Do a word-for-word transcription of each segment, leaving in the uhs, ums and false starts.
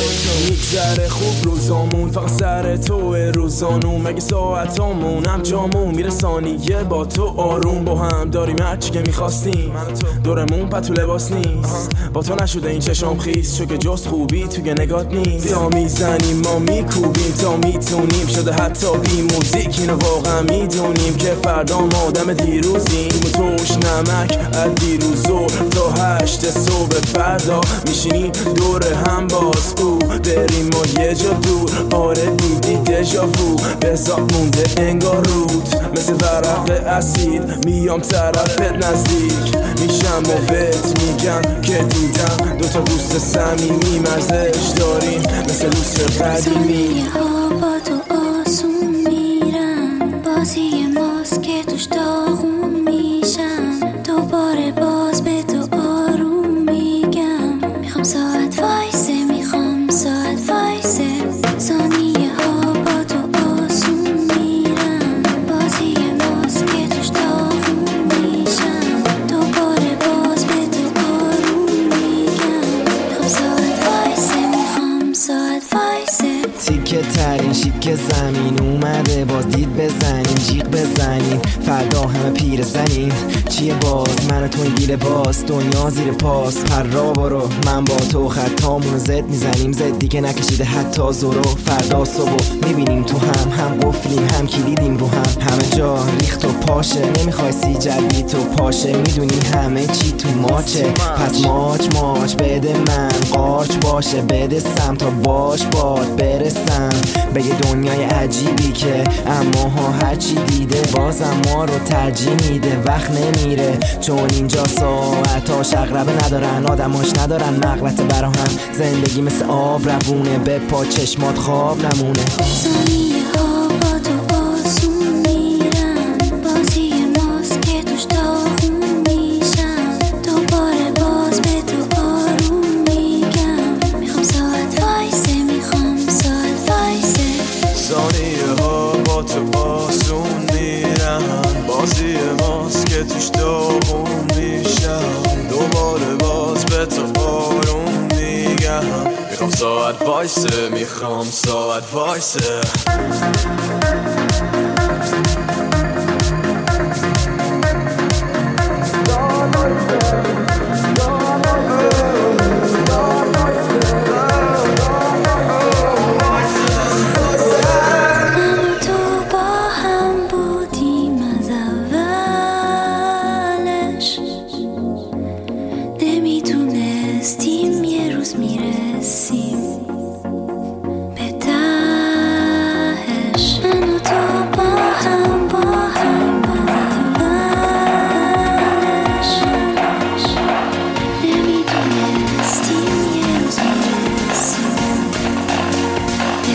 میگذره خوب روزامون، فقط سر توه روزانون. مگه ساعتامون هم جامون میره ثانیه با تو آروم. با هم داریم هرچی که میخواستیم، دورمون پتو لباس نیست. با تو نشده این چشام خیس، چون که جست خوبی توی نگات نیست. یا میزنیم ما میکوبیم تا میتونیم، شده حتی بی موزیک اینو واقعا میدونیم که فردا ما آدم دیروزیم. و توش نمک از دیروزو تا هشت صبح فردا میشینیم دور هم باز. او بریم ما یه جا دور، آره دیدی دژاوو بزاد مونده انگار رود. مثل ورق اسید میام طرفت نزدیک میشم و بهت میگم که دیدم دوتا دوست صمیمی مرزش داریم مثل لوستر قدیمی. ها با تو آسون میرن، بازی ماست که توش داغون میشم. دوباره باز به تو آروم میگم، میخوام ساعت وایسه، میخوام ساعت وایسه. ثانیه ها با تو آسون میرن، بازی ماست که توش داغون میشم. دوباره باز به تو آروم میگم، میخوام ساعت وایسه، میخوام ساعت وایسه. تیکه ترین شیک زمین اومده، باز دید بزنیم جیغ بزنیم فردا همه پیر زنیم. چیه باز من و تو این گیره باز، دنیا زیر پاس. پر را برو من با تو خطامونو زد میزنیم، زد دیگه نکشیده حتی زورو. فردا صبح میبینیم تو هم هم قفلیم هم کلیدیم رو هم. همه جا ریخت و پاشه، نمیخوای سی جدی تو پاشه. میدونی همه چی تو ماچه، پس ماچ ماچ بده من قاچ باشه. بده سم تا باش باد برسم به یه دنیای عجیبی که اما ها هرچی دیده بازم ما رو ترجیح میده. وقت نمیره چون اینجا ساعتاش اغربه ندارن، آدماش ندارن نقلت برا هم. زندگی مثل آب روونه، به پا چشمات خواب نمونه. ثانیه ها با تو آسون میرن، بازی ماست که توش داغون میشم. دوباره باز به تو آروم میگم، میخوام ساعت وایسه، میخوام ساعت وایسه. ثانیه ها با تو آسون میرن، بازی ماست که توش داغون میشم. دوباره باز به تو آروم میگم، میخوام ساعت وایسه، میخوام ساعت وایسه. نمیتونستیم یه روز میرسیم به تهش. من و تو با هم با هم اولش. نمیتونستیم یه روز میرسیم به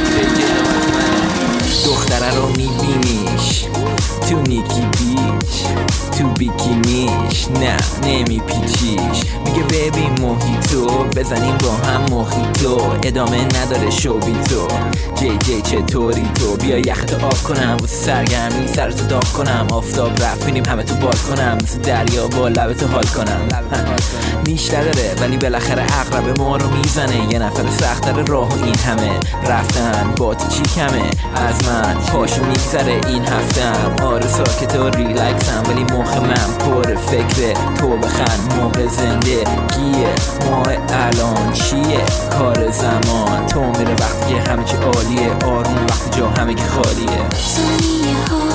تهش. دختره رو میبینیش تو نیکی بیچ، تو بیکینیش نه نمیپیچیش. میگه ببین موهیتو بزنیم با هم موهیتو، ادامه نداره شو بی تو. جی جی چطوری تو؟ بیا یخت آب کنم واسه سرگرمی، سرتو داغ کنم. آفتاب رفت بینیم همه تو بالکنم، مثل دریا با لبتو حال کنم. نیش نداره ولی بالاخره عقرب ما رو میزنه. یه نفر سخت‌تر راه و این همه رفتن با تو چی کمه از من. پاشو میگذره این هفتم، آره ساکت و ریلکسم ولی مخ من پر فکره. تو بخند موقع زنده گیه، ماه الان چیه کار زمان. تو میره وقتی که همه چی عالیه، آروم وقتی جا همه که خالیه. ثانیه ها